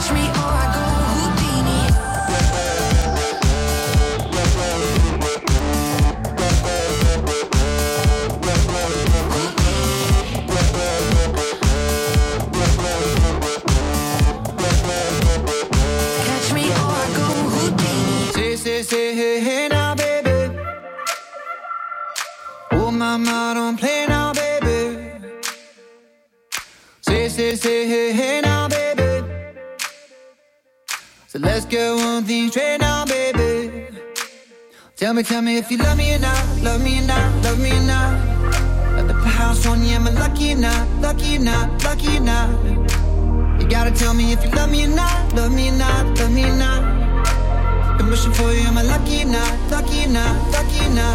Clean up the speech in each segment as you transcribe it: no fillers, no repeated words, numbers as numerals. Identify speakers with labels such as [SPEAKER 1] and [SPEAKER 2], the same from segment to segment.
[SPEAKER 1] Tell me if you love me or not, love me or not, love me or not. At the house on you, am I lucky or not, lucky or not, lucky or not? You gotta tell me if you love me or not, love me or not, love me or not. I'm wishing for you, am I lucky or not, lucky or not, lucky or not?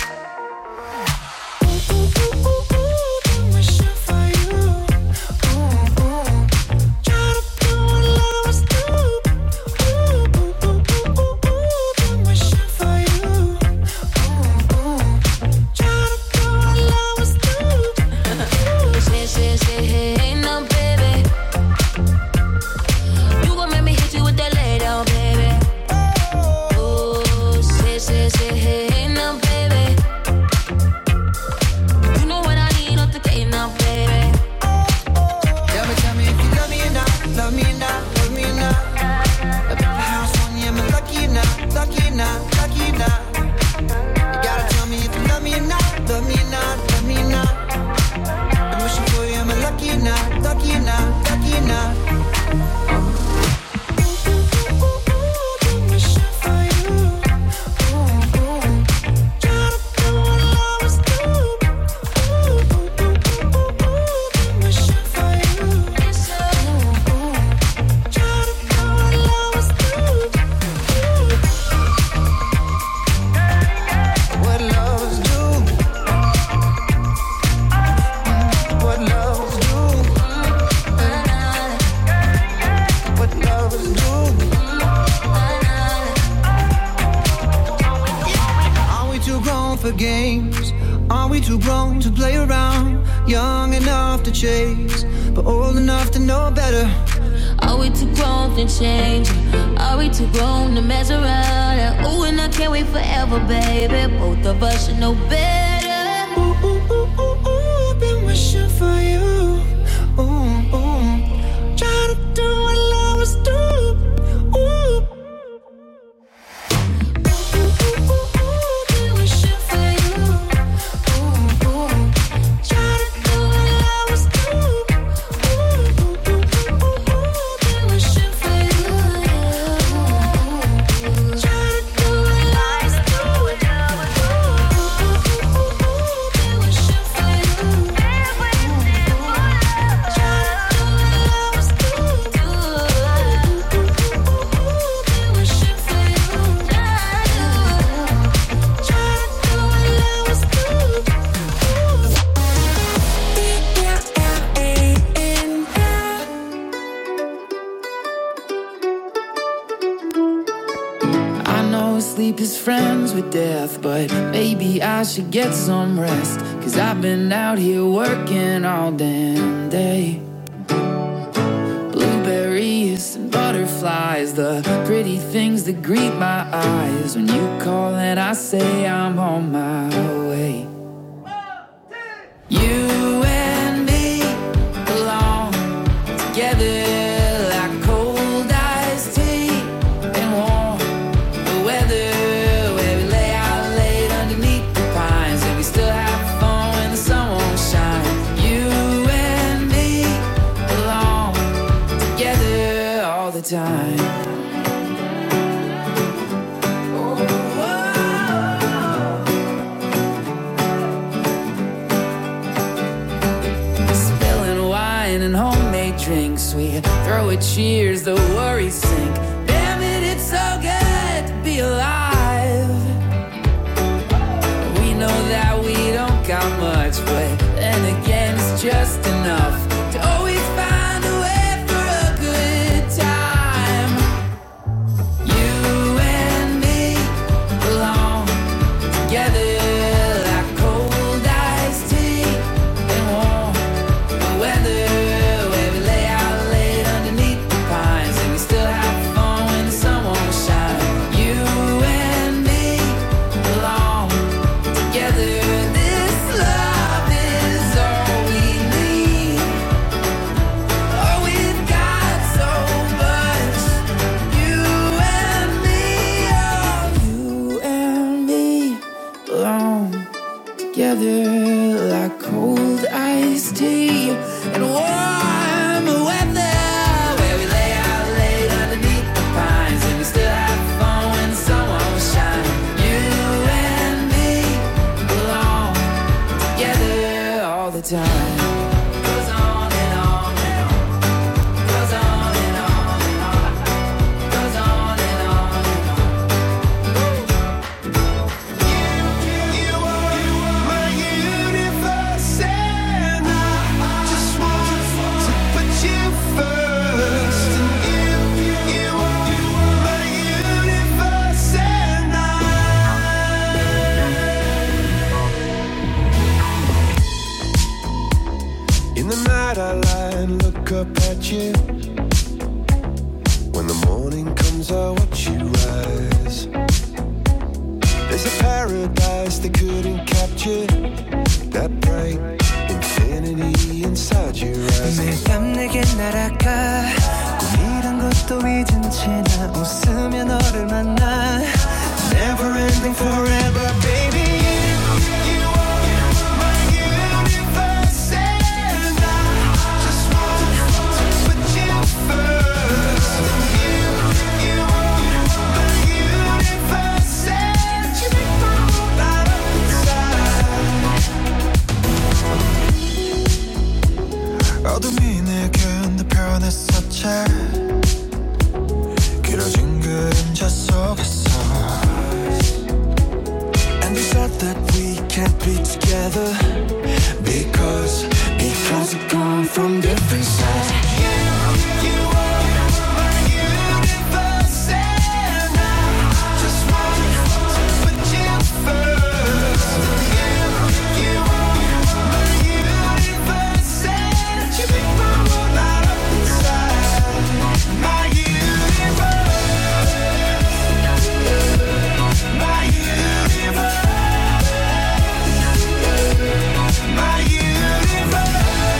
[SPEAKER 1] Chase, but old enough to know better.
[SPEAKER 2] Are we too grown to change? Are we too grown to mess around? Ooh, and I can't wait forever, baby. Both of us should know better.
[SPEAKER 1] Ooh, ooh, ooh, ooh, ooh, I've been wishing for you. Ooh, ooh, try to do what lovers do. Ooh.
[SPEAKER 3] Sleep is friends with death, but maybe I should get some rest. 'Cause I've been out here working all damn day. Blueberries and butterflies, the pretty things that greet my eyes. When you call and I say I'm on my way. You and me belong together. Time. Spilling wine and homemade drinks, we throw a cheers, the worries sink. Damn it, it's so good to be alive. We know that we don't got much, but then again it's just enough to always find a way. together like cold iced tea and warm weather, where we lay out late underneath the pines and we still have fun when the sun won't shine. You and me belong together all the time.
[SPEAKER 4] Up at you. When the morning comes, I watch you rise. There's a paradise they couldn't capture, that bright infinity inside your eyes.
[SPEAKER 5] 매일 밤 내게 날아가 꿈이란 것도 잊은 채 나 웃으며 너를 만나. Never ending forever baby.
[SPEAKER 4] 어둠이 내겐 더 변했었지. 길어진 그림자 속에서. And you said that we can't be together because we come from different sides. You are my universe and I just want to put you first. You are my universe and you make my world light up inside. My universe, my universe, my universe.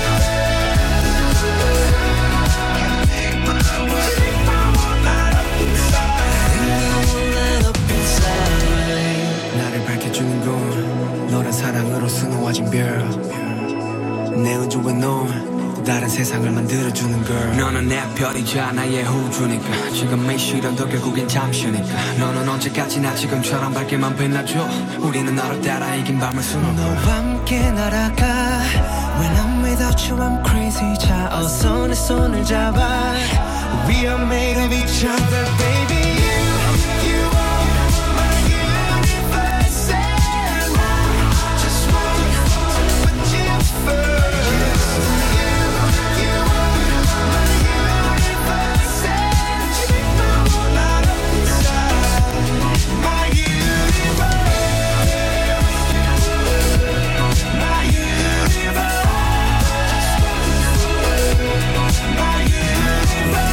[SPEAKER 5] 나를 밝혀주는 건 너란 사랑으로 수놓아진 별. 내 우주에 넌 또 다른 세상을 만들어주는 걸. 너는 내 별이자 나의 우주니까 지금의 시련도 결국엔 잠시니까. 너는 언제까지나 지금처럼 밝게만 빛나줘. 우리는 너를 따라 이긴 밤을 수놓고 너와 함께 날아가. When I'm without you I'm crazy. 자 어서 내 손을 잡아. We are made of each other baby. You are my universe and I just want to put you first. You are my universe and you make my world light up inside. My universe, my universe, my universe.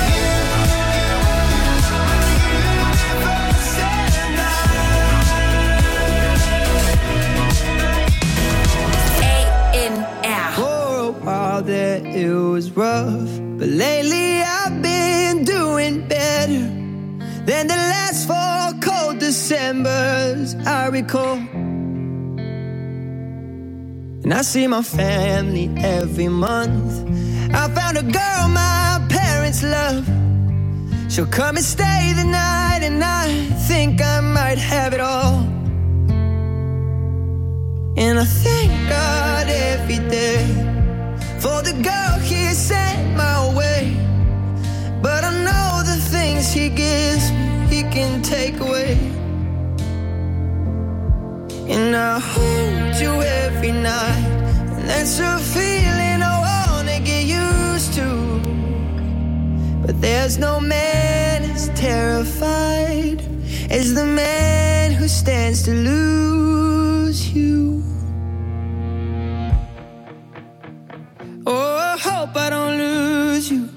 [SPEAKER 5] That it was rough, but lately I've been doing better than the last 4 cold Decembers I recall. And I see my family every month. I found a girl my parents love. She'll come and stay the night, and I think I might have it all. And I thank God every day for the girl he sent my way. But I know the things he gives me, he can take away. And I hold you every night, and that's a feeling I wanna get used to. But there's no man as terrified as the man who stands to lose you. Oh, I hope I don't lose you.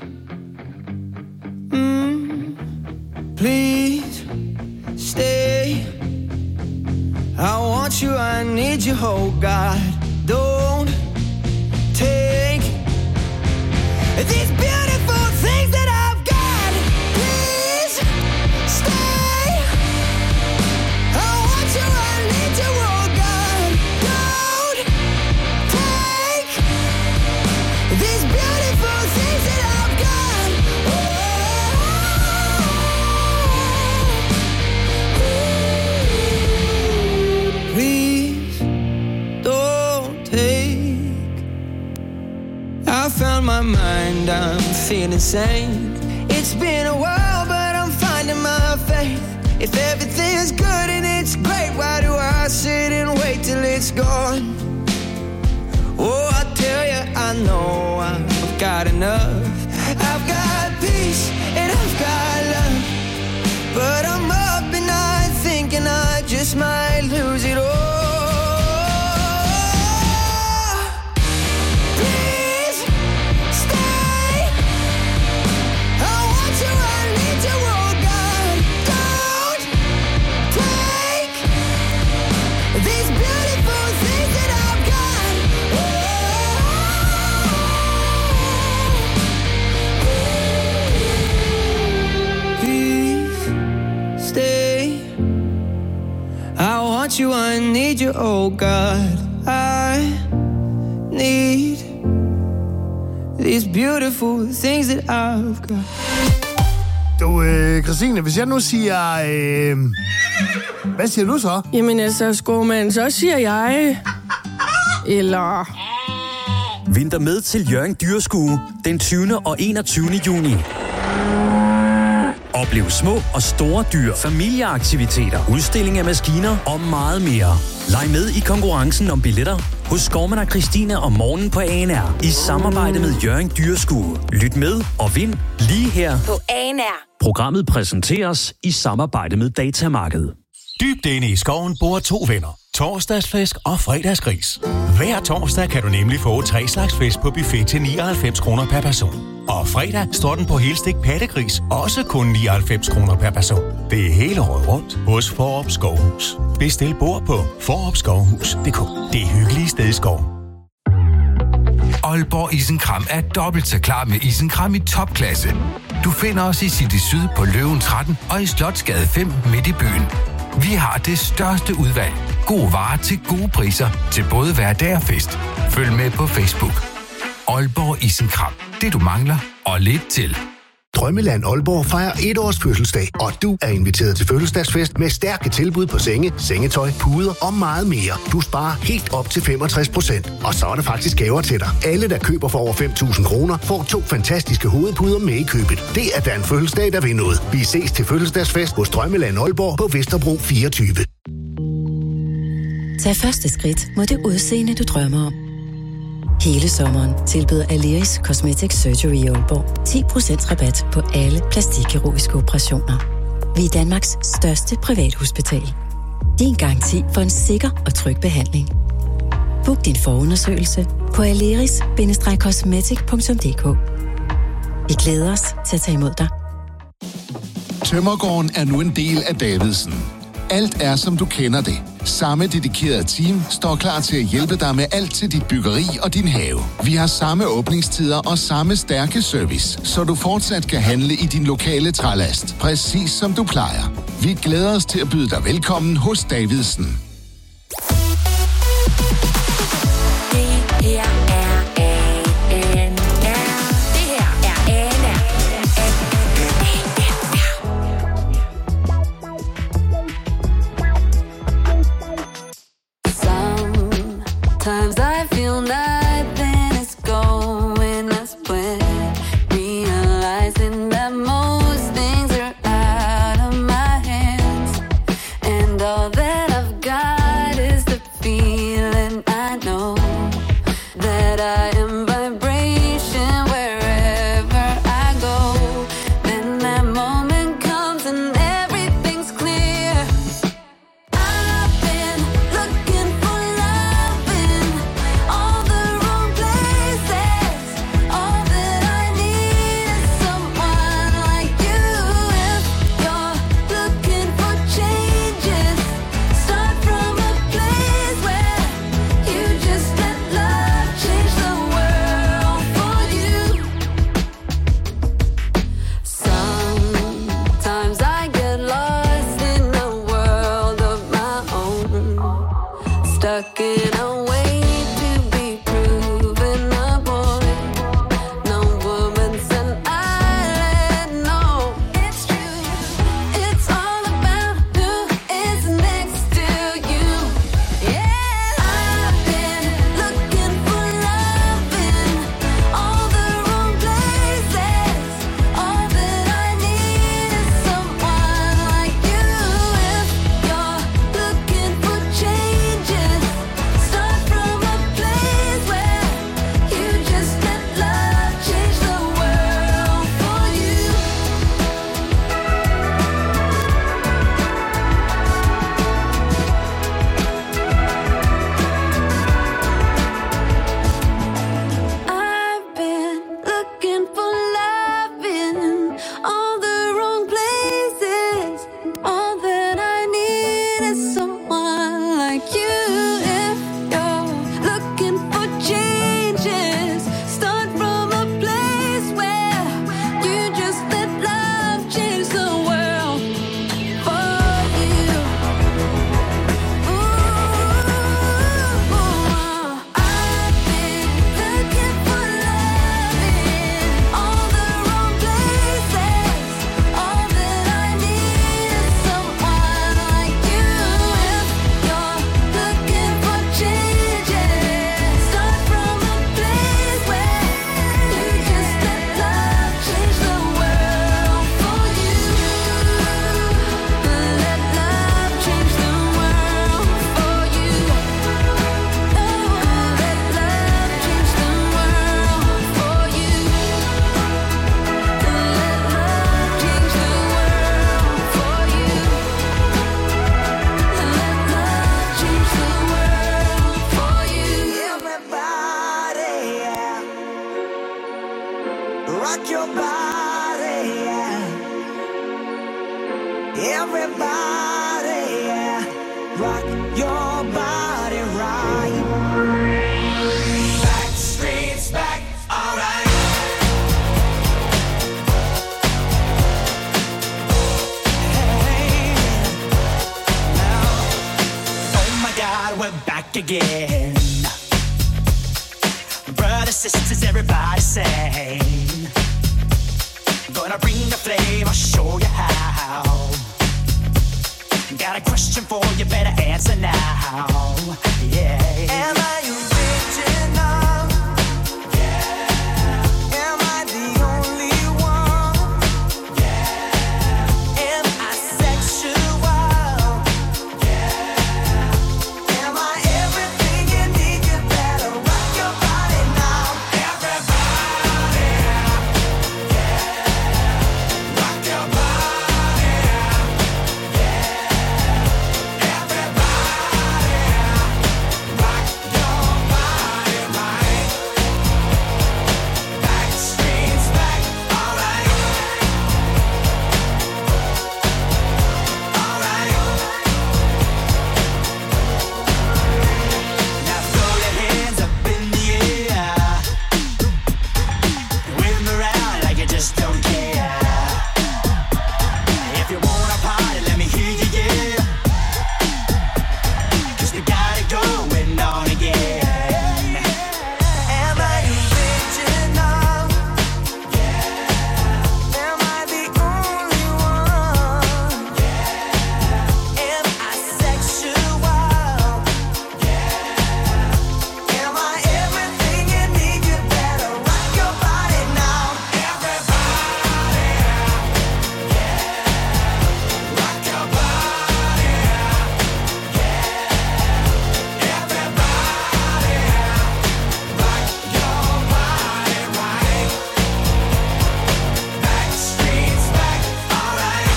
[SPEAKER 5] Please stay. I want you, I need you, oh God. Don't take these beautiful things that I've got. Please stay. I want you, I need you, oh God. Don't
[SPEAKER 1] feel insane. It's been a while, but I'm finding my faith. If everything's good and it's great, why do I sit and wait till it's gone? Oh, I tell you, I know I've got enough. I've got peace and I've got love, but I'm up at night thinking I just might lose it all. Please stay. I want you, I need you, oh God. Don't take these beautiful things that I've got. Please stay. I want you, I need you, oh God. I need these beautiful things that I've got.
[SPEAKER 6] Du, Christine, hvis jeg nu siger... hvad siger du så?
[SPEAKER 7] Jamen altså, skovmand, så siger jeg... Eller...
[SPEAKER 8] Vinter med til Hjørring Dyrskue den 20. og 21. juni. Oplev små og store dyr, familieaktiviteter, udstilling af maskiner og meget mere. Leg med i konkurrencen om billetter hos Skovmand og Christine om morgenen på ANR i samarbejde med Hjørring Dyrskue. Lyt med og vind lige her
[SPEAKER 2] På ANR.
[SPEAKER 8] Programmet præsenteres i samarbejde med Datamarkedet.
[SPEAKER 9] Dybt inde i skoven bor to venner. Torsdagsflæsk og fredagsgris. Hver torsdag kan du nemlig få 3 slags fisk på buffet til 99 kroner per person. Og fredag står den på helstik pattegris, også kun 99 kroner per person. Det er hele året rundt hos Fårup Skovhus. Bestil bord på forupskovhus.dk. Det hyggelige sted i skoven.
[SPEAKER 10] Aalborg Isenkram er dobbelt så klar med isenkram i topklasse. Du finder os i City Syd på Løven 13 og i Slotsgade 5 midt i byen. Vi har det største udvalg. Gode varer til gode priser til både hverdag og fest. Følg med på Facebook. Aalborg Isenkram. Det du mangler og lidt til.
[SPEAKER 11] Drømmeland Aalborg fejrer 1 års fødselsdag, og du er inviteret til fødselsdagsfest med stærke tilbud på senge, sengetøj, puder og meget mere. Du sparer helt op til 65%, og så er der faktisk gaver til dig. Alle, der køber for over 5.000 kroner, får 2 fantastiske hovedpuder med i købet. Det er da en fødselsdag, der vil noget. Vi ses til fødselsdagsfest hos Drømmeland Aalborg på Vesterbro 24.
[SPEAKER 12] Tag første skridt mod det udseende, du drømmer om. Hele sommeren tilbyder Aleris Cosmetic Surgery i Aalborg 10% rabat på alle plastikkirurgiske operationer. Vi er Danmarks største privathospital. Din garanti for en sikker og tryg behandling. Book din forundersøgelse på aleris-cosmetic.dk. Vi glæder os til at tage imod dig.
[SPEAKER 13] Tømmergården er nu en del af Davidsen. Alt er, som du kender det. Samme dedikerede team står klar til at hjælpe dig med alt til dit byggeri og din have. Vi har samme åbningstider og samme stærke service, så du fortsat kan handle i din lokale trælast, præcis som du plejer. Vi glæder os til at byde dig velkommen hos Davidsen.
[SPEAKER 2] Sometimes I feel nothing is going as planned, realizing that most things are out of my hands, and all that I've got is the feeling I know that
[SPEAKER 1] Everybody, yeah, rock your body right. Back streets back, alright. Hey, now, oh my God, we're back again. Brothers, sisters, everybody sing. Gonna bring the flame, I'll show you how. Got a question for you, better answer now. Yeah. Am I original? Yeah. Am I the only one? Yeah. Am I sexual? Yeah. Am I everything you need? You better rock your body now. Everybody, yeah. Rock your body, yeah. Everybody, rock your body right. Back streets back, alright. Alright. Now throw your hands up in the air. Wave 'em around like you just don't care. If you wanna party, let me hear you, yeah. 'Cause we got it going on again. Am I original? Yeah. Am I the only one? Yeah. Am I sexual? Yeah. Am I everything you need? You better rock your body now. Everybody, yeah. Rock your body, yeah. Everybody, rock your body right. Back streets back, alright.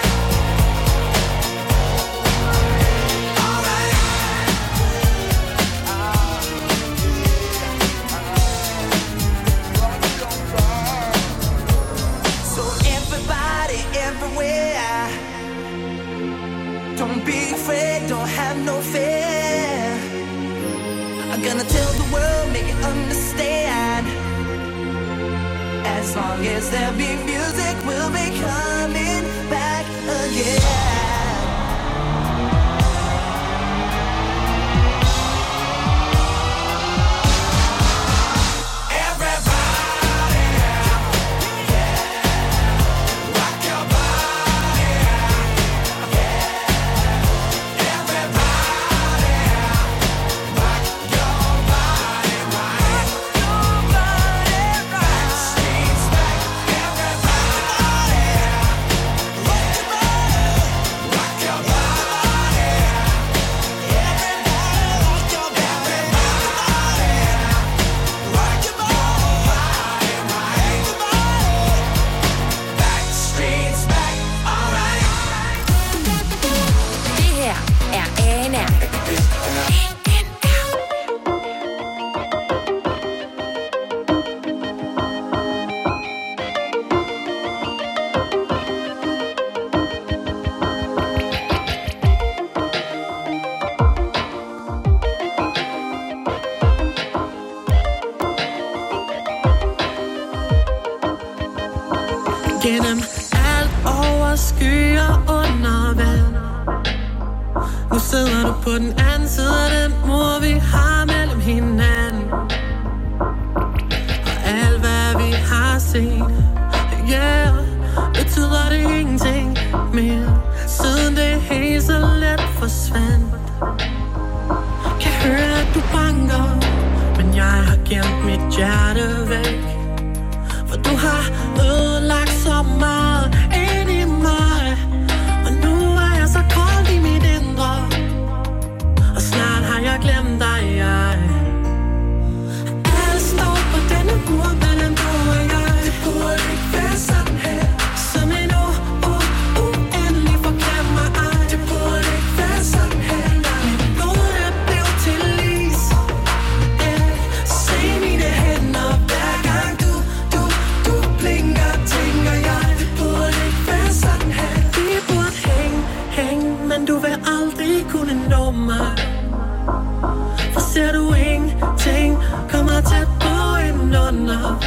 [SPEAKER 1] Alright. So everybody, everywhere, don't be afraid, don't have no fear. I'm gonna tell the world, make it understand. As long as there be music, we'll be coming back again. Everybody, yeah, rock your body, yeah. Everybody, rock your body right. Back streets back, everybody, rock your body, everybody, rock your body, rock your body right. Back streets back, alright.
[SPEAKER 14] Det her er ANR.
[SPEAKER 3] Gennem alt over skyer under vand. Nu sidder du på den anden side af den mur, vi har mellem hinanden. Og alt hvad vi har set, yeah, betyder det ingenting mere. Siden det helt så let forsvandt. Kan høre at du banker, men jeg har gemt mit hjerte væk. For du har ødelagt så meget ind i mig. Og nu er jeg så kold i mit indre. Og snart har jeg glemt dig, Alt står på denne mur mellem du og jeg. Det burde ikke være sådan her. Som en uendelig forglemmer ej. Det burde ikke være sådan her. Mit blod det blev til is. Se mine hænder hver gang du blinker, tænker jeg. Det burde ikke mig. For ser du ingenting, kommer tæt på indunder.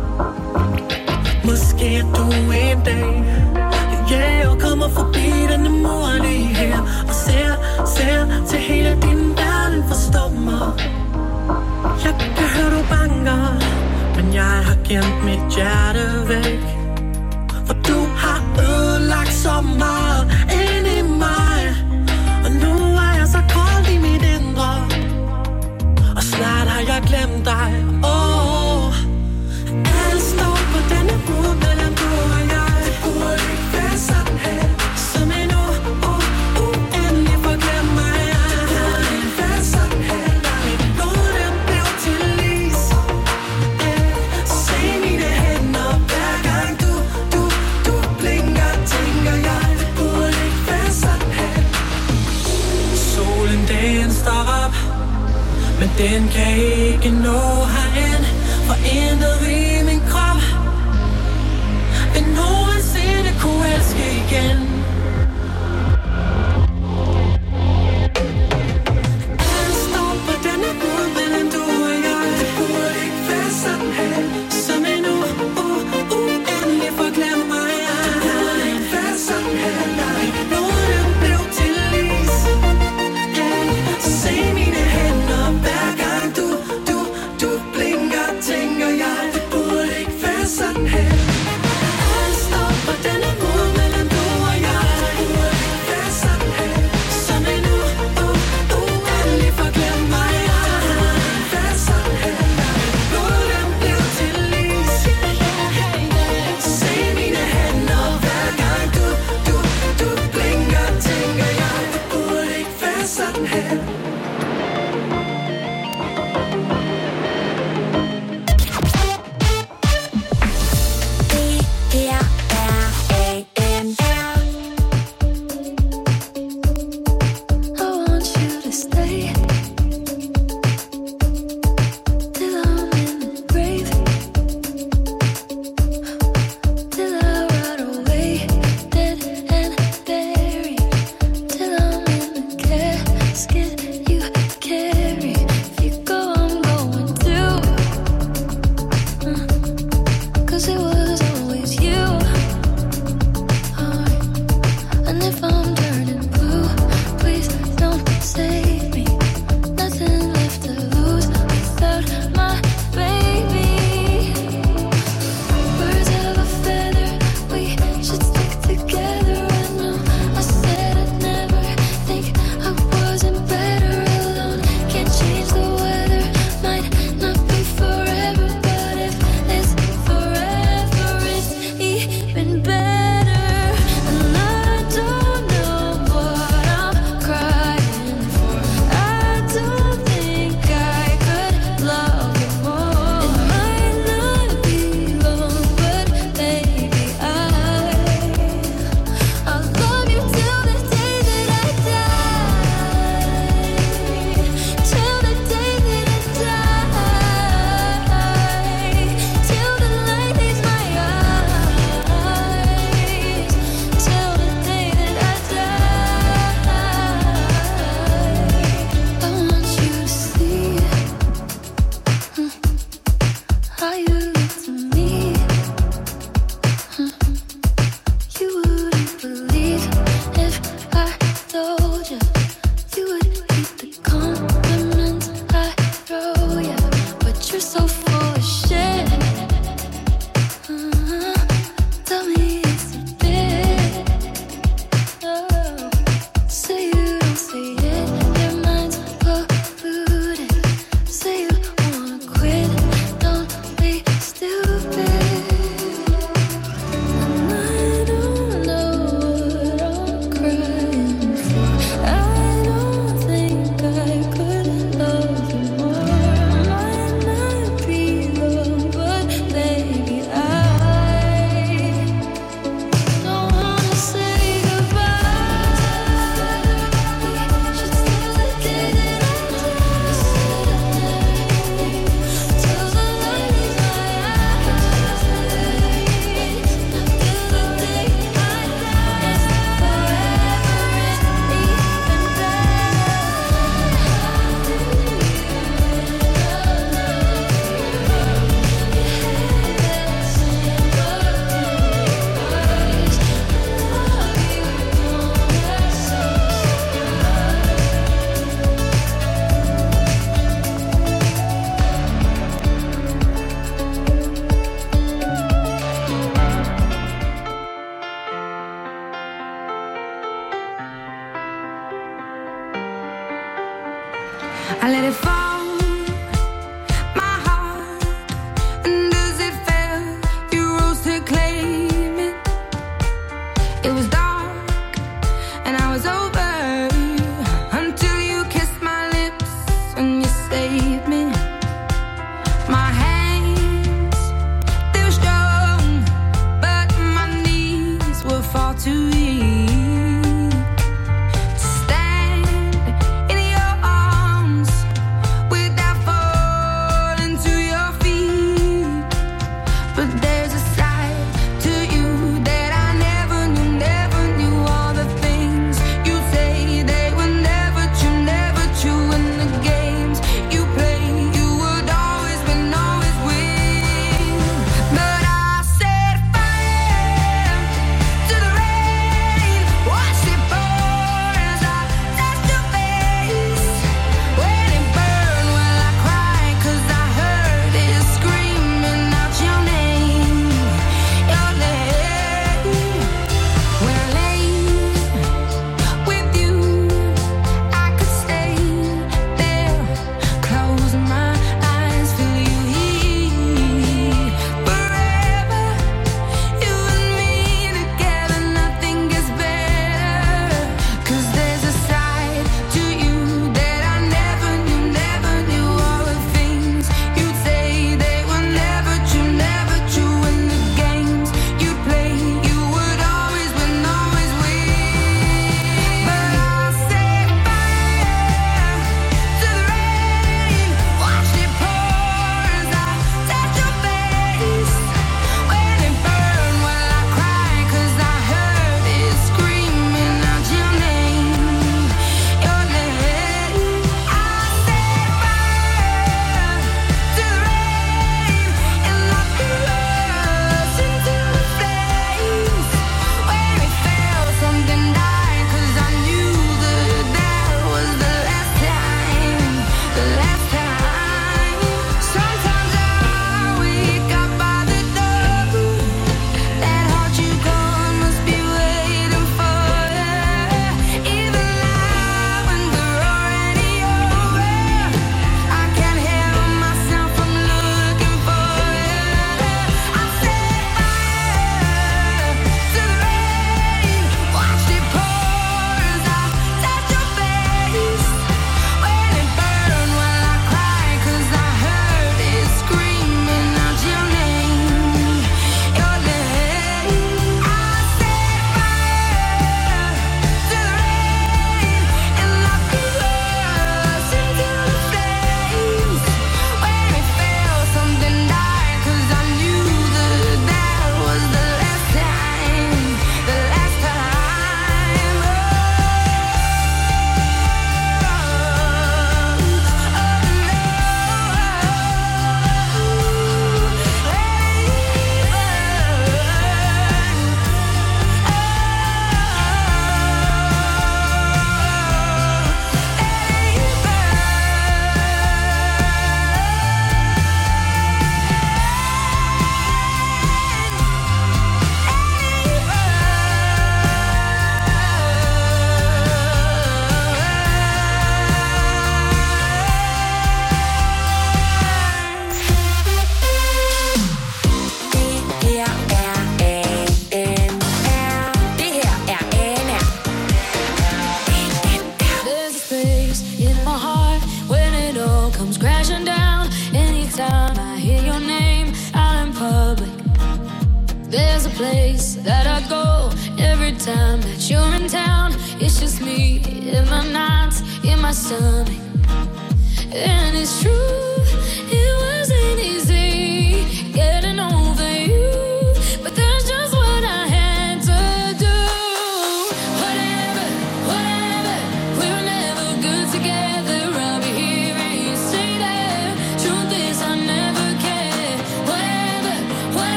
[SPEAKER 3] Måske du en dag, og kommer forbi denne mur lige her. Og ser til hele din verden forstår mig. Jeg kan høre du banker, men jeg har gemt mit hjerte væk. For du har ødelagt så meget inde i mig. Og nu er jeg så kold i mit indre. Og snart har jeg glemt dig. Alt står på denne mur mellem du og jeg. Det burde ikke være sådan her. Som en uendelig forglem mig. Det burde ikke være sådan her. Mit blod den blev til is. Se mine hænder hver gang du blinker, tænker jeg. Det burde ikke være sådan her. Solen den står op, men den kan ikke nå herind. For intet i min krop vil nogensinde kunne elske igen. Alt står på denne mur mellem du og jeg. Det burde ikke være sådan her. Som en uendelig forglem mig. Det burde ikke være sådan her. Mit blod den blev til is. Se mine hænder hver gang du blinker, tænker jeg. Det burde ikke være
[SPEAKER 15] I let it fall, my heart, and as it fell, you rose to claim it. It was dark, and I was over, until you kissed my lips, and you saved me. My hands, they were strong, but my knees were far too weak.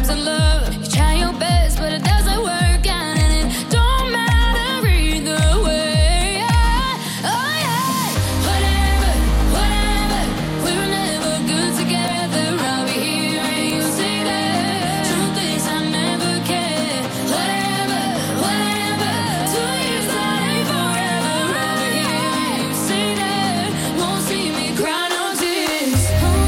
[SPEAKER 2] to love. You try your best, but it doesn't work out, and it don't matter either way. Oh yeah, whatever, whatever. We were never good together. I'll be here and you say that. Truth is, I never cared. Whatever, whatever. 2 years that ain't forever. I'll be here and you say that. Won't see me cry no tears.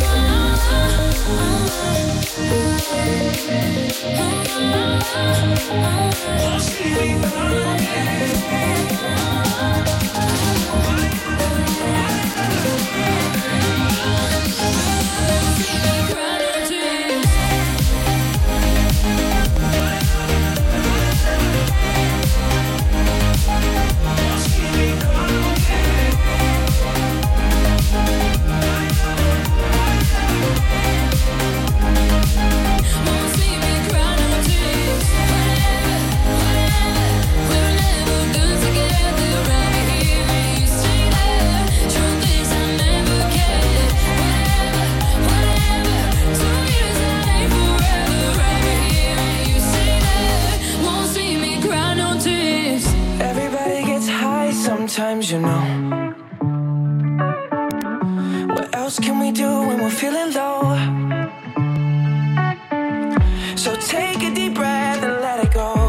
[SPEAKER 3] Everybody gets high sometimes, you know. What else can we do when we're feeling low? So take a deep breath and let it go.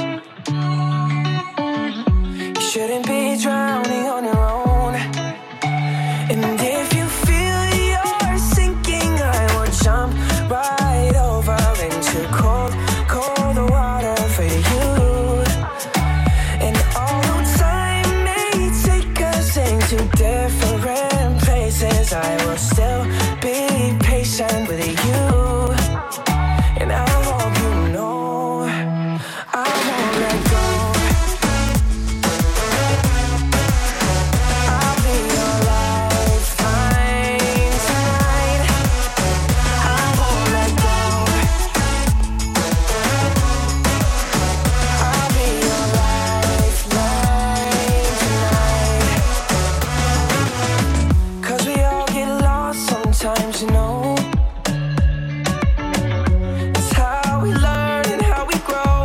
[SPEAKER 3] You shouldn't be drowning on your own. And if you feel you're sinking, I will jump right over into cold, cold water for you. And although time may take us into different places, I will still be patient with you. And I hope you know I won't let go. I'll be your lifeline tonight. I won't let go. I'll be your lifeline tonight. 'Cause we all get lost sometimes, you know. It's how we learn and how we grow.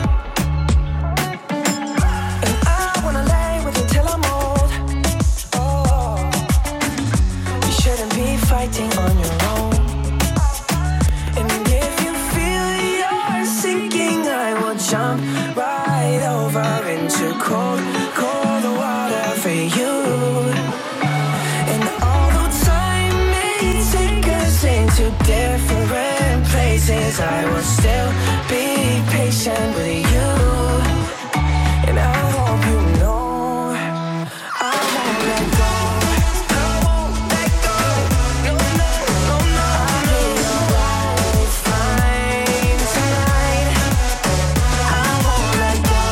[SPEAKER 3] And I wanna lay with you till I'm old. Oh, you shouldn't be fighting on your own. And if you feel you're sinking, I will jump right over into cold, cold water for you. And although time may take us into different places, I will still be patient with you. And I hope you know I won't let go. I won't let go. No, no, no, no. I'll be your lifeline tonight. I won't let go.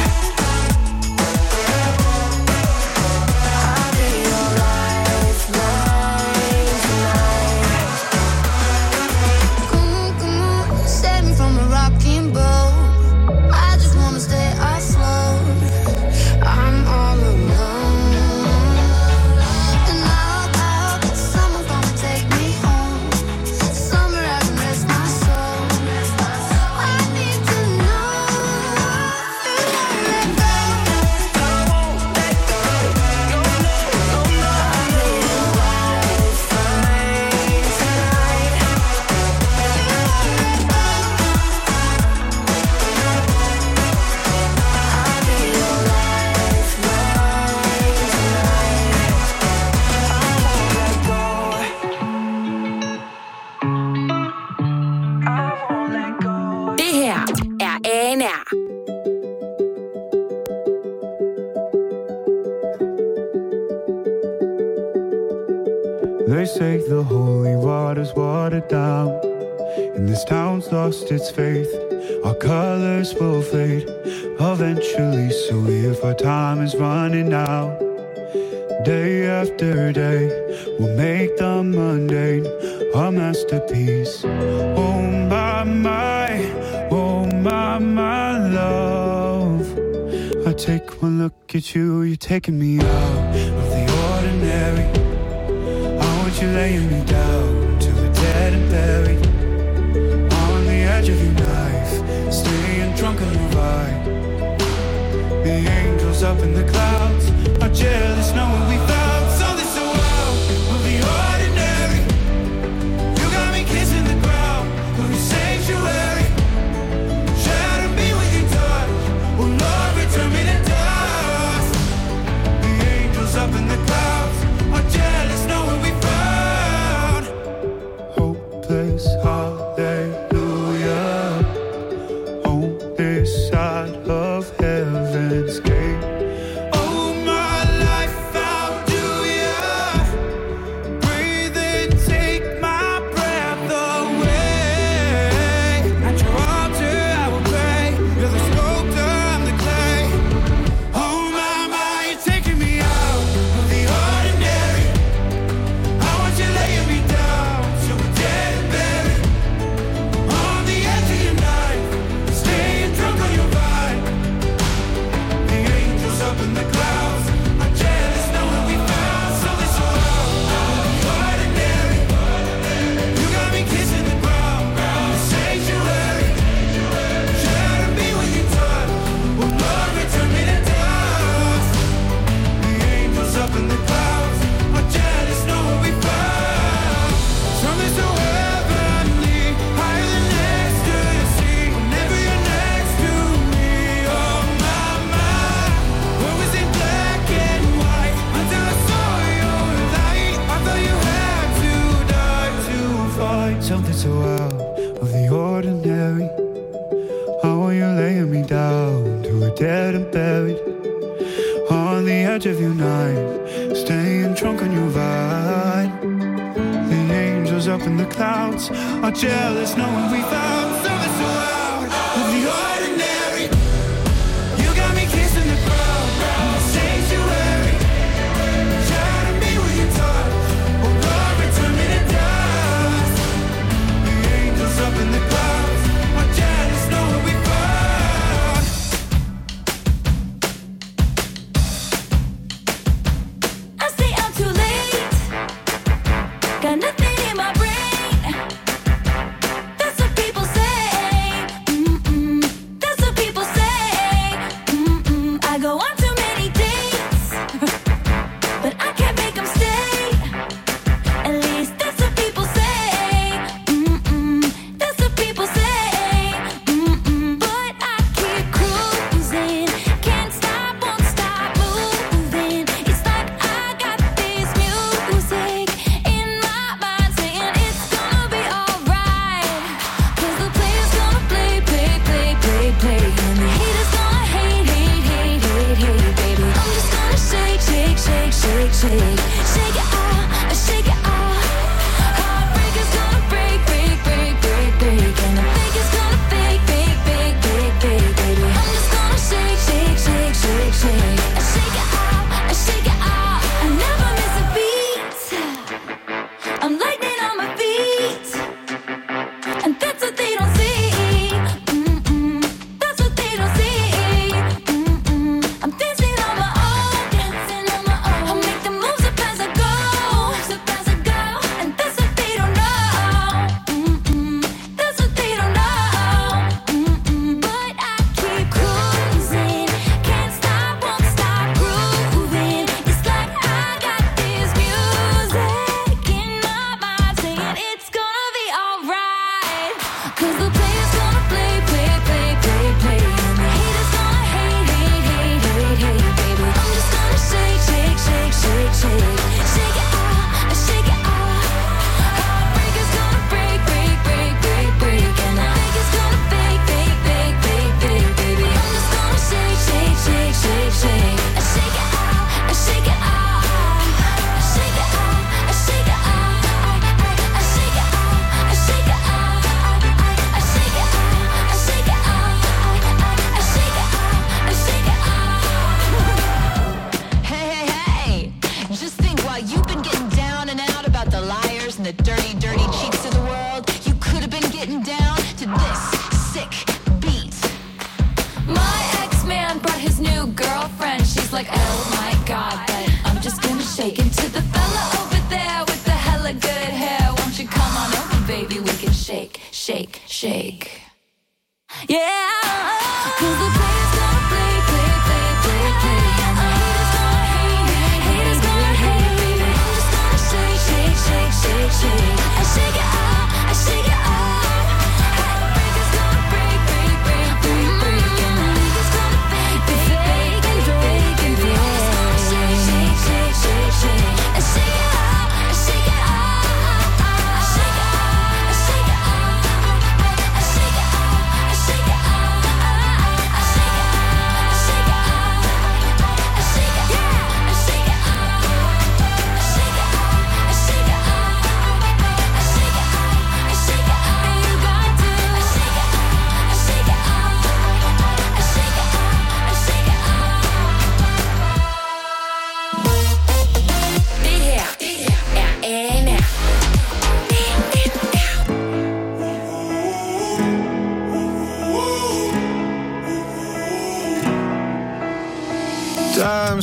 [SPEAKER 3] I'll be your lifeline tonight.
[SPEAKER 2] Come on, save me from a rocking boat. I just wanna stay afloat. I'm all alone. And I hope that someone's gonna take me home. Somewhere I can rest my soul. I need to know you won't let go.
[SPEAKER 3] I won't let go. No, no, no, no. I'll be your lifeline tonight. I'll be your lifeline tonight. I won't let go. I won't let go.
[SPEAKER 14] Det her er ANR.
[SPEAKER 16] They say the holy water's watered down, and this town's lost its faith. Our colors will fade eventually, so if our time is running out, day after day, we'll make the mundane our masterpiece. Oh my love, I take one look at you, you're taking me out of the ordinary. I want you laying me down till we're dead and buried on the edge of your in the clouds are jealous knowing we found something so out of the ordinary. You got me kissing the ground of your sanctuary. Shatter me with your touch, oh Lord, return me to dust. The angels up in the clouds are jealous knowing we found hopeless hallelujah on this side of heaven's gate. Oh, my life, how do ya breathe and take my breath away? At your altar I will pray. You're the sculptor, I'm the clay. Oh my, you're taking me out of the ordinary. I want you laying me down so we're dead and buried. On the edge of your knife, staying drunk on your vine. The angels up in the clouds are jealous knowing we found something so out of the ordinary. You got me kissing the ground, the sanctuary. Shatter me with your touch, oh Lord, return me to dust. The angels up in the clouds are jealous knowing we found something so heavenly, higher than ecstasy. Whenever you're next to me, oh my, what was in black and white until I saw your light. I thought you had to die to find something so out of the ordinary. I want you laying me down to a dead and buried. On the edge of your knife, staying drunk on your vine. The angels up in the clouds are jealous knowing we found something so out of the ordinary. You got me kissing the ground, the sanctuary. Shatter me with your touch, oh Lord, return me to dust. The angels up in the clouds are jealous knowing we found.
[SPEAKER 2] I say I'm too late. Got nothing in my brain. That's what people say. That's what people say. I go on too many dates, but I can't make them stay. At least that's what people say. That's what people say. But I keep cruising, can't stop, won't stop moving. It's like I got this music in my mind saying it's gonna be alright. 'Cause the player's gonna play, play, play, play, play. And the haters gonna hate, hate, hate, hate, hate, baby. I'm just gonna shake, shake, shake, shake, shake. Shake it out, shake it out. Heartbreaker's gonna break, break, break, break, break. And the faker's gonna fake, fake, fake, fake, fake, baby. I'm just gonna shake, shake, shake, shake, shake. I shake it out, I shake it out. I never miss a beat. I'm lightning on my feet, and that's what they don't see. That's what they don't see. I'm dancing on my own, dancing on my own. I make the moves up as I go, and that's what they don't know. That's what they don't know. But I keep cruising, can't stop, won't stop grooving. It's like I got this music in my mind saying it's gonna be alright. 'Cause the player's gonna play, play, play, play, play. And the haters gonna hate, hate, hate, hate, hate, baby. I'm just gonna shake, shake, shake, shake, shake. Shake it out, shake it out. Heartbreaker's gonna break, break, break, break, break. And the faker's gonna fake, fake, fake, fake, fake, baby. I'm just gonna shake, shake, shake, shake, shake. I shake it out, I shake it out. I shake it out, I shake it out. I shake it out, I shake it out. I shake it out, I shake it out. I shake it out, I shake it out.
[SPEAKER 17] Hey, hey, hey! Just think, while you've been getting down and out about the liars and the dirty, dirty cheats of the world, you could have been getting down to this sick beat.
[SPEAKER 2] My ex-man brought his new girlfriend. She's like, oh my god, but I'm just gonna shake into the fella over there with the hella good hair. Won't you come on over, baby? We can shake, shake, shake. Yeah. 'Cause the player's gonna play, play, play, play, play. And the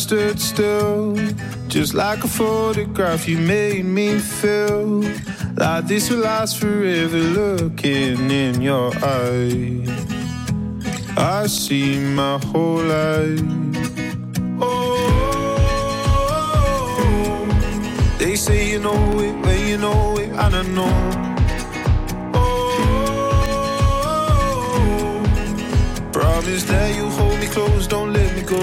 [SPEAKER 18] stood still, just like a photograph. You made me feel like this will last forever. Looking in your eyes, I see my whole life. Oh, they say you know it when you know it, and I know. Oh, promise that you hold me close, don't let me go.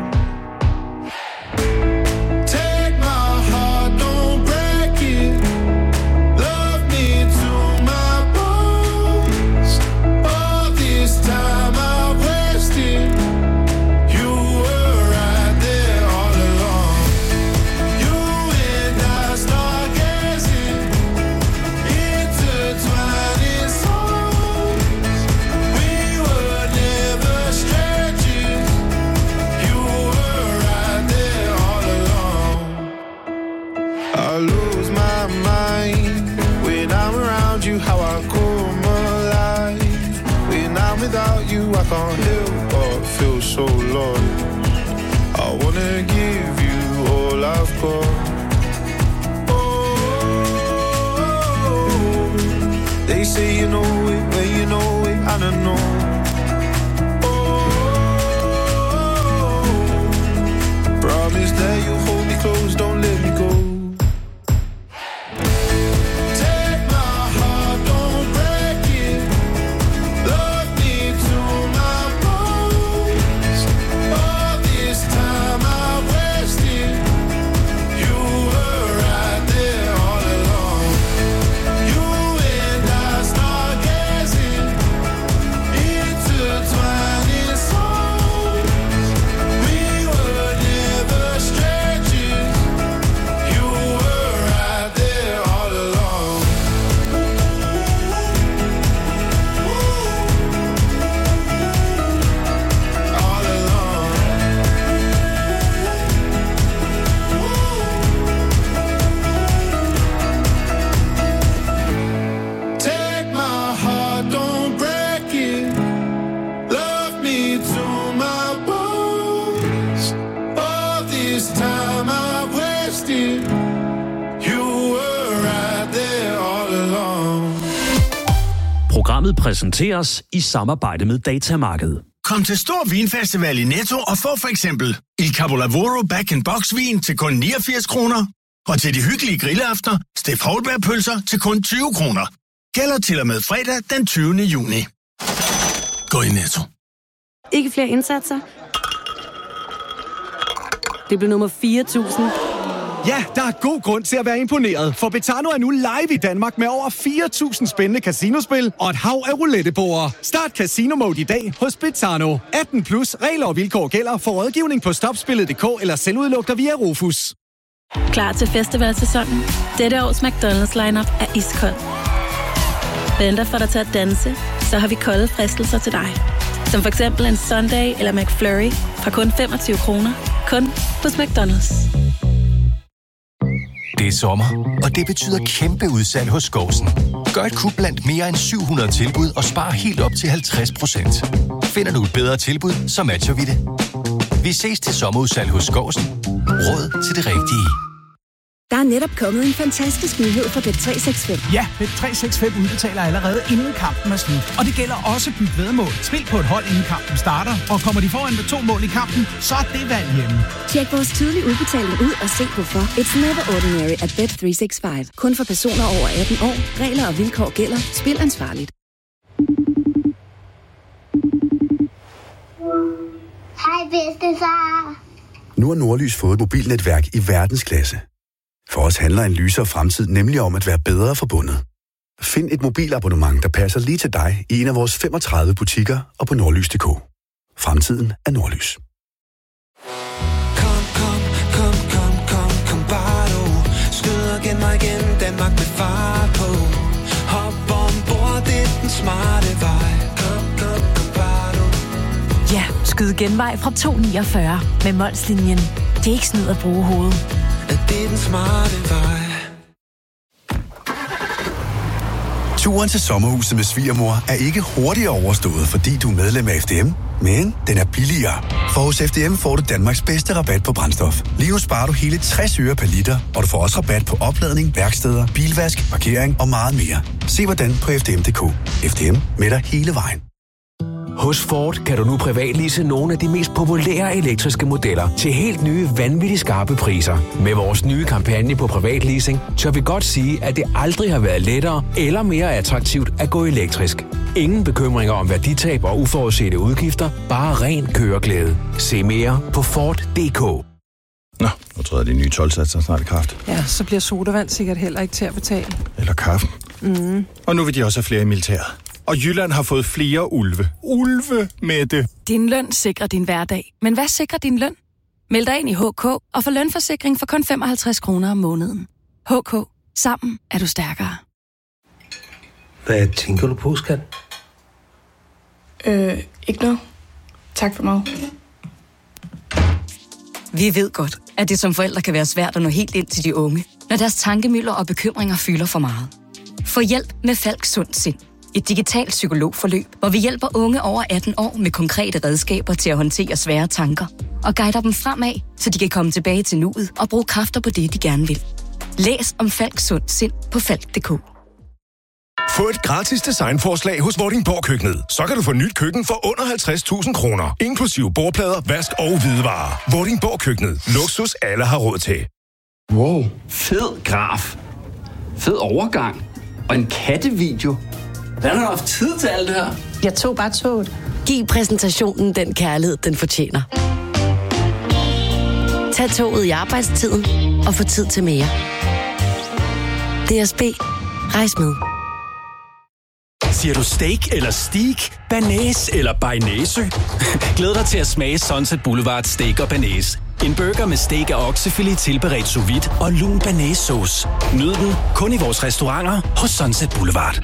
[SPEAKER 18] I can't help but feel so lost. I wanna give you all I've got. Oh, they say you know it when you know it, and I know. Oh, promise that you hold me close, don't let me go.
[SPEAKER 8] Programmet præsenteres i samarbejde med Datamarkedet.
[SPEAKER 6] Kom til stor vinfestival i Netto og få for eksempel Il Capolavoro Back-in-Box vin til kun 89 kroner. Og til de hyggelige grilleaftener, Steff Holberg-pølser til kun 20 kroner. Gælder til og med fredag den 20. juni. Gå i Netto.
[SPEAKER 19] Ikke flere indsatser. Det blev nummer 4.000.
[SPEAKER 20] Ja, der er god grund til at være imponeret, for Betano er nu live i Danmark med over 4.000 spændende casinospil og et hav af rouletteborde. Start Casino Mode i dag hos Betano. 18 plus regler og vilkår gælder for rådgivning på stopspillet.dk eller selvudluk dig via Rufus.
[SPEAKER 21] Klar til festivalsæsonen? Dette års McDonald's lineup er iskold. Venter for dig til at danse, så har vi kolde fristelser til dig. Som for eksempel en Sunday eller McFlurry fra kun 25 kroner. Kun hos McDonald's.
[SPEAKER 22] Det er sommer, og det betyder kæmpe udsalg hos Skovsen. Gør et kup blandt mere end 700 tilbud og spar helt op til 50%. Finder du et bedre tilbud, så matcher vi det. Vi ses til sommerudsalg hos Skovsen. Råd til det rigtige.
[SPEAKER 23] Der er netop kommet en fantastisk nyhed fra Bet365.
[SPEAKER 24] Ja, Bet365 udbetaler allerede inden kampen er slut. Og det gælder også byt væddemål. Spil på et hold inden kampen starter, og kommer de foran med 2 mål i kampen, så er det valg hjemme.
[SPEAKER 23] Tjek vores tidlige udbetaling ud og se hvorfor. It's never ordinary at Bet365. Kun for personer over 18 år. Regler og vilkår gælder. Spil ansvarligt.
[SPEAKER 25] Hej bedstefar.
[SPEAKER 26] Nu har Nordlys fået et mobilnetværk i verdensklasse. For os handler en lysere fremtid nemlig om at være bedre forbundet. Find et mobilabonnement, der passer lige til dig i en af vores 35 butikker og på nordlys.dk. Fremtiden er Nordlys.
[SPEAKER 4] Kom bare du. Skyd og gen mig igen, Danmark med fart på. Hop ombord, det er den smarte vej. Kom bare du.
[SPEAKER 27] Ja, skyd genvej fra 249 med Molslinjen. Det er ikke snyd at bruge hovedet.
[SPEAKER 4] Det er den smarte vej.
[SPEAKER 26] Turen til sommerhuset med svigermor er ikke hurtigere overstået, fordi du er medlem af FDM, men den er billigere. For hos FDM får du Danmarks bedste rabat på brændstof. Lige nu sparer du hele 60 øre per liter, og du får også rabat på opladning, værksteder, bilvask, parkering og meget mere. Se hvordan på FDM.dk. FDM med dig hele vejen.
[SPEAKER 5] Hos Ford kan du nu privatlease nogle af de mest populære elektriske modeller til helt nye, vanvittigt skarpe priser. Med vores nye kampagne på privatleasing, tør vi godt sige, at det aldrig har været lettere eller mere attraktivt at gå elektrisk. Ingen bekymringer om værditab og uforudsete udgifter, bare ren køreglæde. Se mere på Ford.dk.
[SPEAKER 7] Nå, nu træder de nye 12-satser snart i kraft.
[SPEAKER 9] Ja, så bliver sodavand sikkert heller ikke til at betale.
[SPEAKER 7] Eller kaffen.
[SPEAKER 9] Mm.
[SPEAKER 7] Og nu vil de også have flere i militæret. Og Jylland har fået flere ulve. Ulve, Mette!
[SPEAKER 27] Din løn sikrer din hverdag. Men hvad sikrer din løn? Meld dig ind i HK og få lønforsikring for kun 55 kroner om måneden. HK. Sammen er du stærkere.
[SPEAKER 10] Hvad tænker du på, skat?
[SPEAKER 11] Ikke noget. Tak for mig.
[SPEAKER 27] Vi ved godt, at det som forældre kan være svært at nå helt ind til de unge, når deres tankemylder og bekymringer fylder for meget. Få hjælp med Falk Sund Sind. Et digitalt psykologforløb, hvor vi hjælper unge over 18 år med konkrete redskaber til at håndtere svære tanker og guider dem fremad, så de kan komme tilbage til nuet og bruge kræfter på det, de gerne vil. Læs om Falk Sund Sind på falk.dk.
[SPEAKER 12] Få et gratis designforslag hos Vordingborg Køkkenet. Så kan du få nyt køkken for under 50.000 kroner. Inklusive bordplader, vask og hvidevarer. Vordingborg Køkkenet. Luksus alle har råd til.
[SPEAKER 13] Wow, fed graf. Fed overgang. Og en kattevideo. Hvordan har du haft tid til alt det her?
[SPEAKER 19] Jeg tog bare toget. Giv præsentationen den kærlighed, den fortjener. Tag toget i arbejdstiden og få tid til mere. DSB. Rejs med.
[SPEAKER 8] Siger du steak eller steak? Banæs eller bearnaise? Glæd dig til at smage Sunset Boulevard Steak og Banæs. En burger med steak og oksefilet tilberedt sous vide og lun banæssauce. Nyd den kun i vores restauranter hos Sunset Boulevard.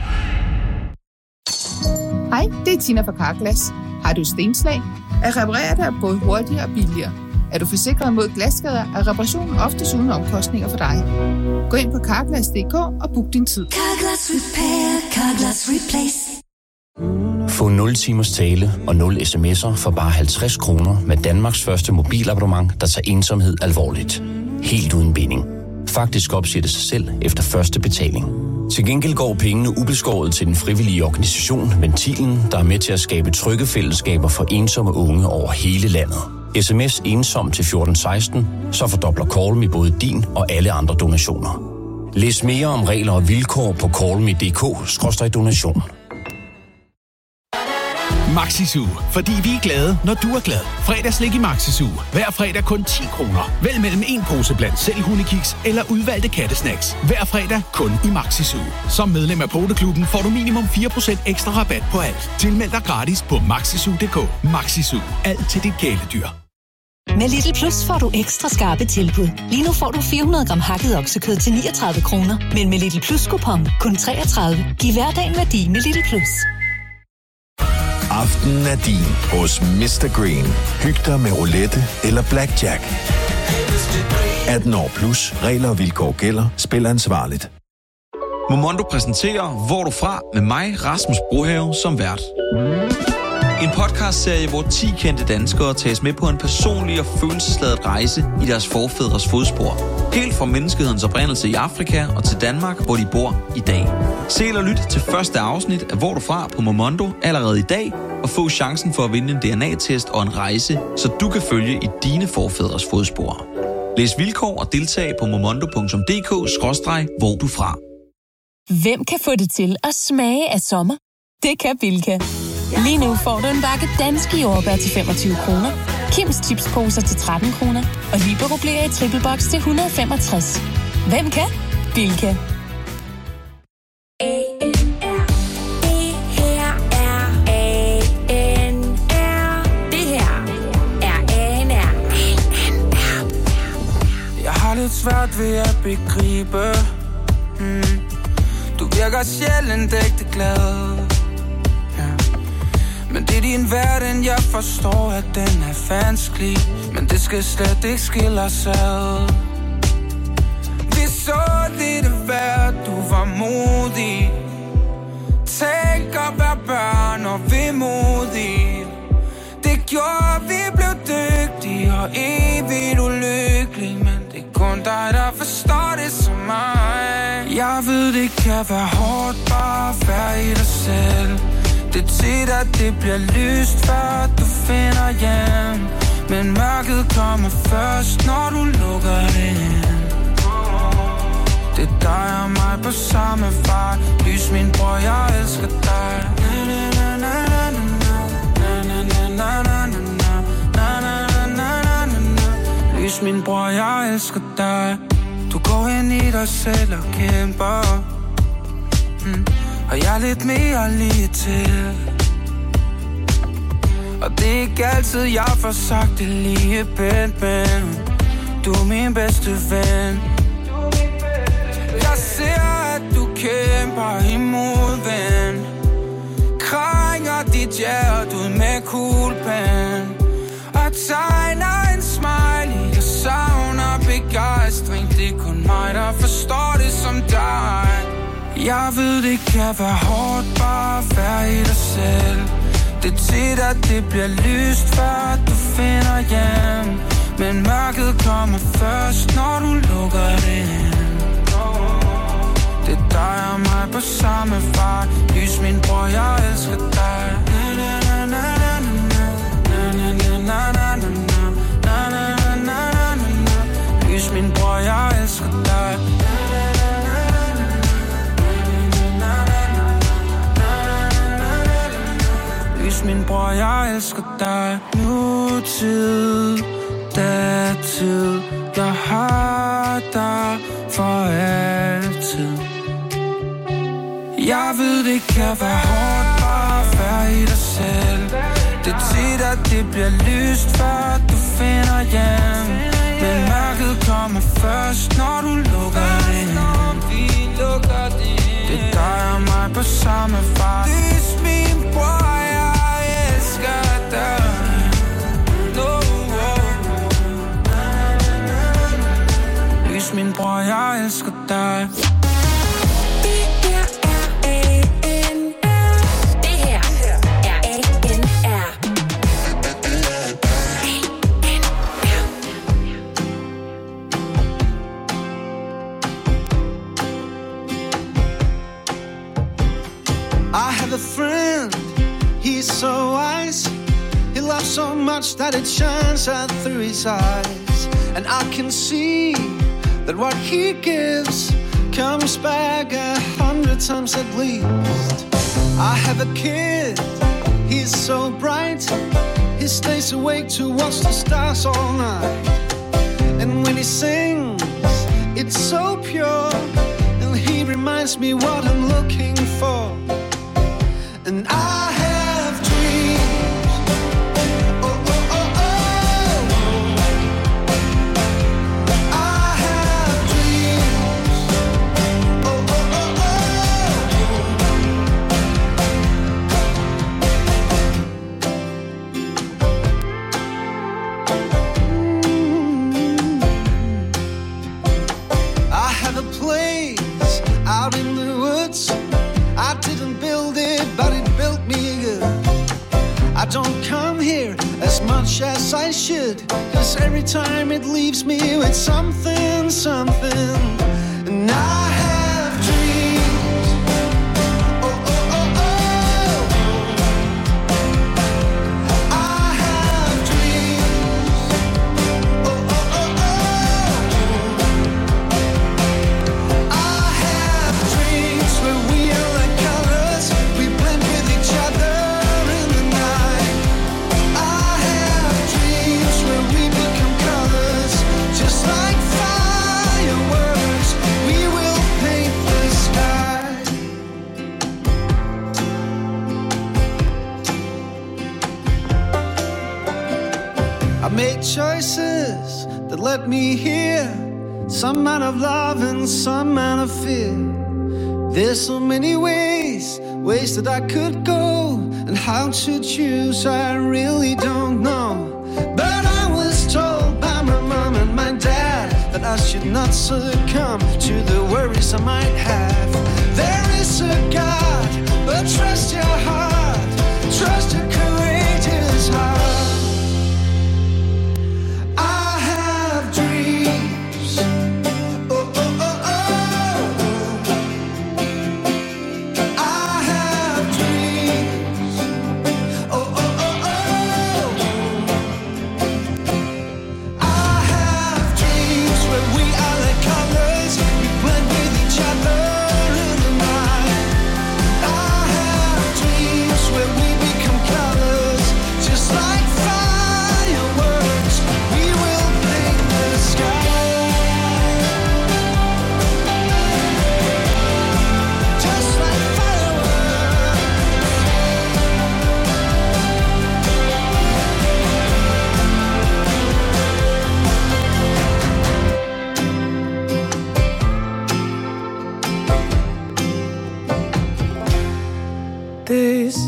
[SPEAKER 28] Hej, det er Tina fra Carglass. Har du stenslag? At reparere det er både hurtigere og billigere. Er du forsikret mod glasskader, er reparationen oftest uden omkostninger for dig. Gå ind på Carglass.dk og book din tid.
[SPEAKER 29] Carglass Repair, Carglass Replace.
[SPEAKER 30] Få 0 timers tale og 0 sms'er for bare 50 kroner med Danmarks første mobilabonnement, der tager ensomhed alvorligt. Helt uden binding. Faktisk opsiger det sig selv efter første betaling. Til gengæld går pengene ubeskåret til den frivillige organisation Ventilen, der er med til at skabe trygge fællesskaber for ensomme unge over hele landet. SMS ensom til 1416, så fordobler Call Me både din og alle andre donationer. Læs mere om regler og vilkår på callme.dk/donation.
[SPEAKER 24] Maxi-Zoo, fordi vi er glade, når du er glad. Fredagslik i Maxi-Zoo. Hver fredag kun 10 kroner. Vælg mellem en pose blandt selv hundekiks eller udvalgte kattesnacks. Hver fredag kun i Maxi-Zoo. Som medlem af Poteklubben får du minimum 4% ekstra rabat på alt. Tilmeld dig gratis på maxizoo.dk. Maxi-Zoo. Alt til dit kæledyr.
[SPEAKER 27] Med Lidl Plus får du ekstra skarpe tilbud. Lige nu får du 400 gram hakket oksekød til 39 kroner. Men med Lidl Plus-kupon kun 33. Giv hverdagen værdi med Lidl Plus.
[SPEAKER 31] Aftenen er din hos Mr. Green. Hyg dig med roulette eller blackjack. 18 år plus. Regler og vilkår gælder. Spil ansvarligt.
[SPEAKER 32] Momondo præsenterer Hvor du fra med mig, Rasmus Brohave, som vært. En podcastserie, hvor 10 kendte danskere tages med på en personlig og følelsesladet rejse i deres forfædres fodspor. Helt fra menneskehedens oprindelse i Afrika og til Danmark, hvor de bor i dag. Se eller lyt til første afsnit af Hvor du fra på Momondo allerede i dag, og få chancen for at vinde en DNA-test og en rejse, så du kan følge i dine forfædres fodspor. Læs vilkår og deltag på momondo.dk/hvor du fra.
[SPEAKER 27] Hvem kan få det til at smage af sommer? Det kan Bilka. Lige nu får du en bakke danske jordbær til 25 kroner, Kims chipsposer til 13 kroner og Libero Blære i triple box til 165. Hvem kan? Bilka.
[SPEAKER 3] Jeg har lidt svært ved at begribe. Du virker sjældent ægte glad. Men det er din verden, jeg forstår, at den er vanskelig. Men det skal slet ikke skille os ad. Vi så lidt af hver, du var modig. mig. Jeg ved, det kan være hårdt bare at være i dig selv. Det er tit, at det bliver lyst, før du finder hjem. Men mørket kommer først, når du lukker det ind. Det er dig og mig på samme vej. Lys, min bror, jeg elsker dig. Lys, min bror, jeg elsker dig. Du går ind i dig selv og kæmper. Og jeg er lidt mere lige til. Og det er ikke altid, jeg får sagt det lige pænt, men du er min bedste ven. Jeg ser, at du kæmper imod ven. Krænger dit hjerte ud med kuglepen. Og tegner en smiley. Jeg savner begejstring. Det er kun mig, der forstår det som dig. Jeg ved, det kan være hårdt bare at være i dig selv. Det er tit, at det bliver lyst, før du finder hjem. Men mørket kommer først, når du lukker det ind. Det er dig og mig på samme vej. Lys, min bror, jeg elsker dig. Lys, min bror, jeg elsker dig. Lys, min bror, jeg elsker dig. Nutid, datid, jeg har dig for altid. Jeg ved, det kan være hårdt bare at være i dig selv. Det er tit, at det bliver lyst, før du finder hjem. Men mørket kommer først, når du lukker det ind. Det er dig og mig på samme vej. Lys, min bror, jeg elsker dig. Lys, min bror, jeg elsker dig.
[SPEAKER 1] I have a friend, he's so wise. He loves so much that it shines out through his eyes. And I can see that what he gives comes back 100 times at least. I have a kid, he's so bright. He stays awake to watch the stars all night. And when he sings, it's so pure. And he reminds me what I'm looking for. And I have dreams. Oh, oh, oh, oh. I have dreams. Oh, oh, oh, I have a place out in the woods. I didn't build it, but it built me good. I don't come here as much as I should, 'cause every time it leaves me with something, something. And I have dreams. Oh, oh, oh, oh. I have dreams. Oh, oh, oh, oh. I have dreams where we are like colors. We blend with each other in the night. I have dreams where we become colors. Just like fireworks, we will paint the sky. I made choices that led me here. Some amount of love and some amount of fear. There's so many ways that I could go. And how to choose, I really don't know. But I was told by my mom and my dad that I should not succumb to the worries I might have. There is a God, but trust your heart. Trust your courageous heart. I have dreams. Oh, oh, oh, oh.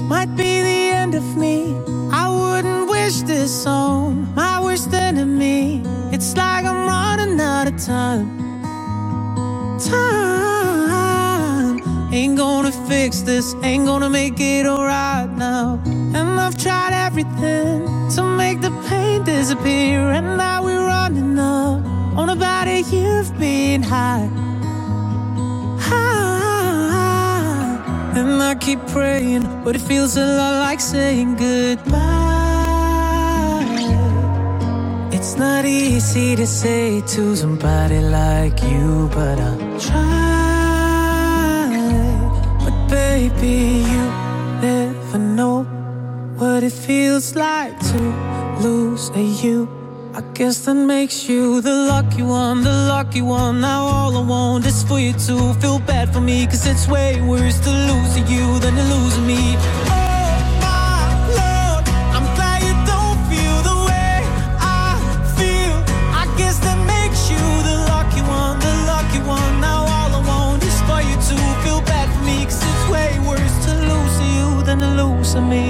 [SPEAKER 1] might be the end of me. I wouldn't wish this on my worst enemy. It's like I'm running out of time. Ain't gonna fix this, ain't gonna make it alright now. And I've tried everything to make the pain disappear. And now we're running up on about a year of being high. And I keep praying, but it feels a lot like saying goodbye. It's not easy to say to somebody like you, but I'll try. But baby, you never know what it feels like to lose a you. I guess that makes you the lucky one, the lucky one. Now all I want is for you to feel bad for me, 'cause it's way worse to lose you than to lose me. Oh my Lord, I'm glad you don't feel the way I feel. I guess that makes you the lucky one, the lucky one. Now all I want is for you to feel bad for me, 'cause it's way worse to lose you than to lose me.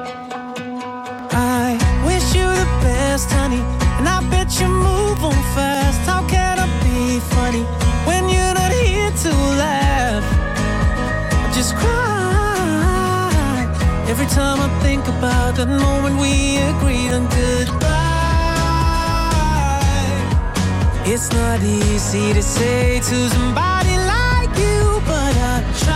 [SPEAKER 1] I wish you the best, honey, and I bet you move on fast. How can I be funny when you're not here to laugh? I just cry every time I think about that moment we agreed on goodbye. It's not easy to say to somebody like you, but I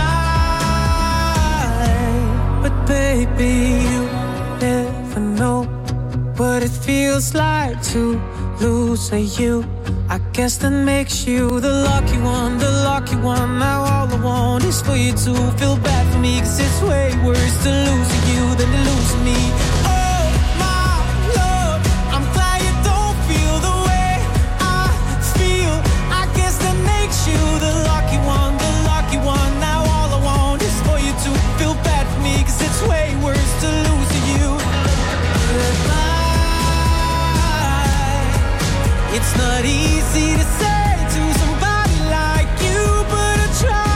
[SPEAKER 1] try. But baby, you never know what it feels like to lose a you. I guess that makes you the lucky one, the lucky one. Now all I want is for you to feel bad for me, 'cause it's way worse to lose you than to lose me. Oh my Lord, I'm glad you don't feel the way I feel. I guess that makes you the lucky one, the lucky one. Now all I want is for you to feel bad for me, 'cause it's way worse to lose you. Goodbye. It's not easy to say to somebody like you, but I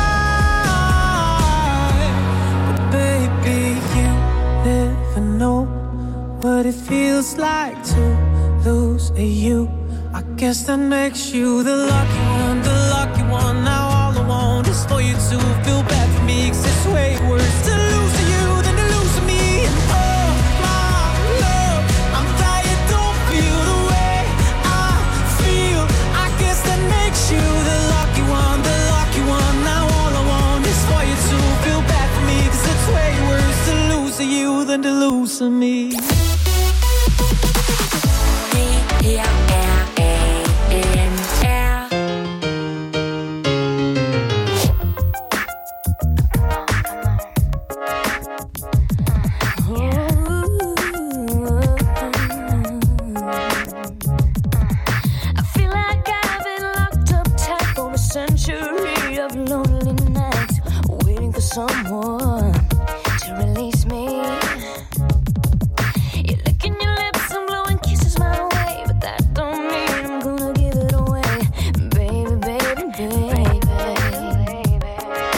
[SPEAKER 1] try. But baby, you never know what it feels like to lose a you. I guess that makes you the lucky one, the lucky one. Now all I want is for you to feel bad for me, 'cause it's way worse to lose you than to lose me. And oh my Lord, I'm glad you don't feel the way I feel. I guess that makes you the lucky one, the lucky one. Now all I want is for you to feel bad for me, 'cause it's way worse to lose you than to lose me.
[SPEAKER 2] Someone to release me. You're licking your lips and blowing kisses my way, but that don't mean I'm gonna give it away, baby, baby, baby, baby.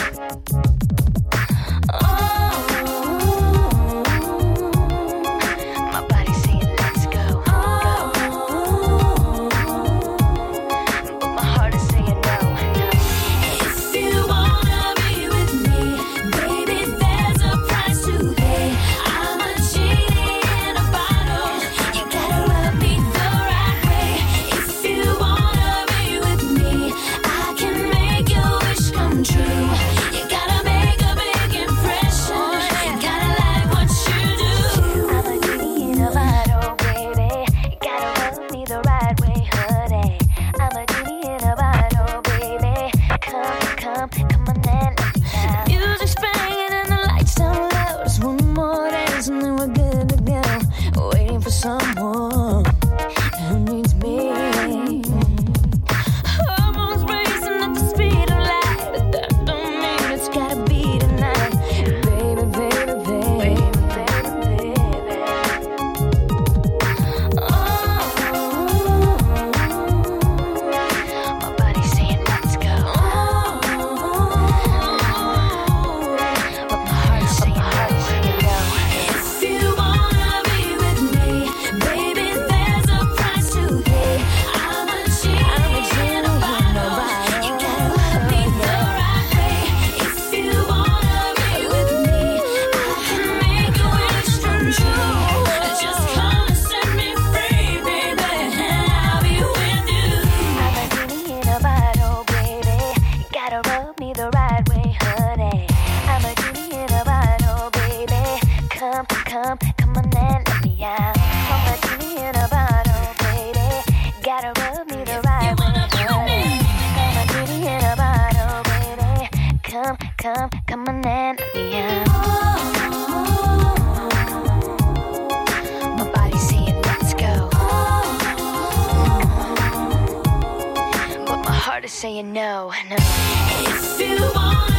[SPEAKER 2] Oh, my body saying let's go, oh, but my heart is saying no, no. If you wanna be with me, baby, Come on and let me out. From my tea in a bottle, baby. Gotta rub me the right way. From my tea in a bottle, baby. Come on and let me out. My body's saying let's go, but my heart is saying no. If you want